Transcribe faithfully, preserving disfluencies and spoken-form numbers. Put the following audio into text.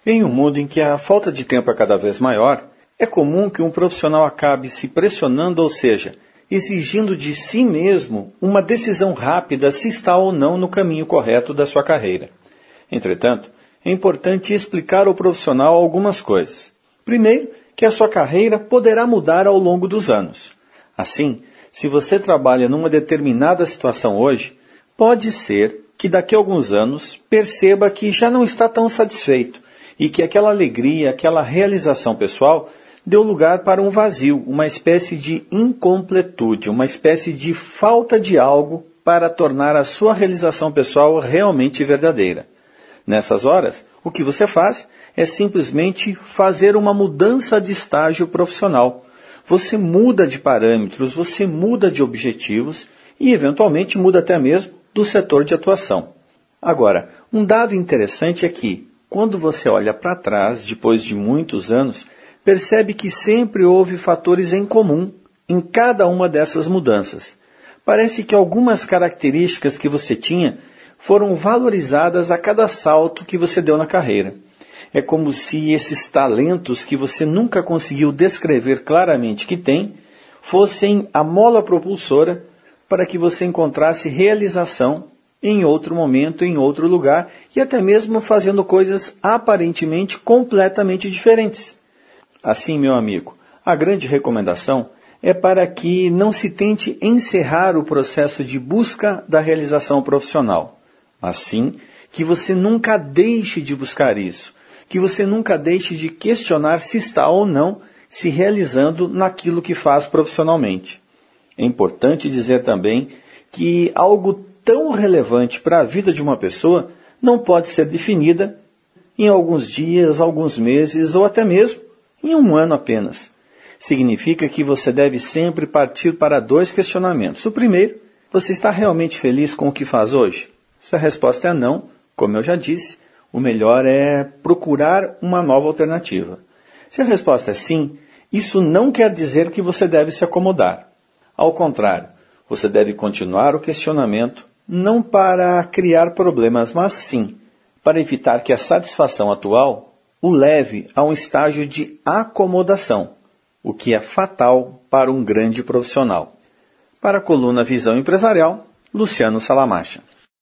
Em um mundo em que a falta de tempo é cada vez maior, é comum que um profissional acabe se pressionando, ou seja, exigindo de si mesmo uma decisão rápida se está ou não no caminho correto da sua carreira. Entretanto, é importante explicar ao profissional algumas coisas. Primeiro, que a sua carreira poderá mudar ao longo dos anos. Assim, se você trabalha numa determinada situação hoje, pode ser que daqui a alguns anos perceba que já não está tão satisfeito e que aquela alegria, aquela realização pessoal deu lugar para um vazio, uma espécie de incompletude, uma espécie de falta de algo para tornar a sua realização pessoal realmente verdadeira. Nessas horas, o que você faz é simplesmente fazer uma mudança de estágio profissional. Você muda de parâmetros, você muda de objetivos e, eventualmente, muda até mesmo do setor de atuação. Agora, um dado interessante é que, quando você olha para trás, depois de muitos anos, percebe que sempre houve fatores em comum em cada uma dessas mudanças. Parece que algumas características que você tinha foram valorizadas a cada salto que você deu na carreira. É como se esses talentos que você nunca conseguiu descrever claramente que tem, fossem a mola propulsora para que você encontrasse realização em outro momento, em outro lugar, e até mesmo fazendo coisas aparentemente completamente diferentes. Assim, meu amigo, a grande recomendação é para que não se tente encerrar o processo de busca da realização profissional. Assim, que você nunca deixe de buscar isso, que você nunca deixe de questionar se está ou não se realizando naquilo que faz profissionalmente. É importante dizer também que algo tão relevante para a vida de uma pessoa não pode ser definida em alguns dias, alguns meses ou até mesmo em um ano apenas. Significa que você deve sempre partir para dois questionamentos. O primeiro, você está realmente feliz com o que faz hoje? Se a resposta é não, como eu já disse, o melhor é procurar uma nova alternativa. Se a resposta é sim, isso não quer dizer que você deve se acomodar. Ao contrário, você deve continuar o questionamento, não para criar problemas, mas sim para evitar que a satisfação atual o leve a um estágio de acomodação, o que é fatal para um grande profissional. Para a coluna Visão Empresarial, Luciano Salamacha.